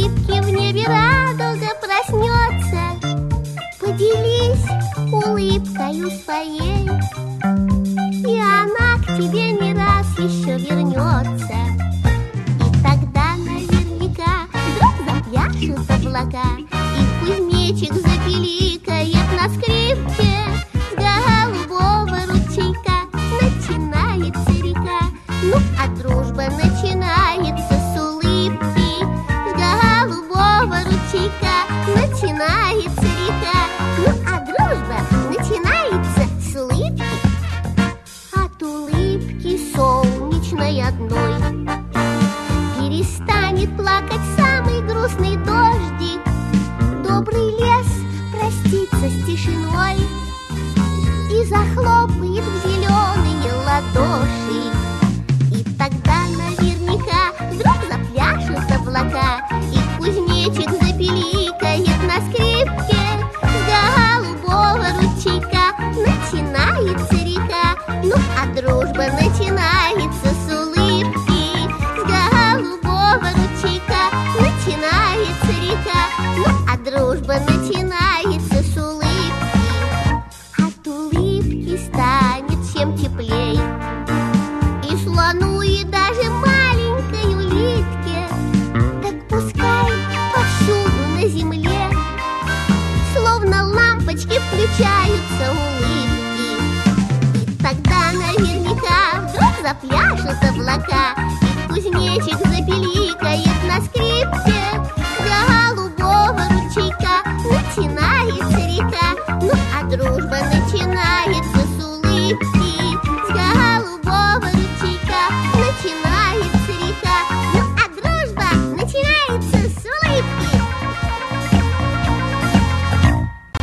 улыбки в небе радуга проснется. Поделись улыбкою своей, и она к тебе не раз еще вернется. И тогда наверняка вдруг запляшут облака, и кузнечик запиликает на скрипке. С голубого ручейка начинается река, ну а дружба начинается с улыбки. С голубого ручейка начинается река, ну а дружба начинается с улыбки. От улыбки солнечной одной перестанет плакать самый грустный дождик. Добрый лес простится с тишиной и захлопает в зеленые ладоши. И тогда наверняка вдруг запляшут облака, и кузнечик запиликает на скрипке. С голубого ручейка начинается река, ну а дружба начинается с улыбки. С голубого ручейка начинается река, ну а дружба начинается с улыбки. От улыбки станет всем теплей, и слону, и даже маленькой улитке. Так пускай повсюду на земле словно лампочки включаются улыбки. И тогда наверняка вдруг запляшут облака, и кузнечик запиликает на скрипке. С голубого ручейка начинается река, ну а дружба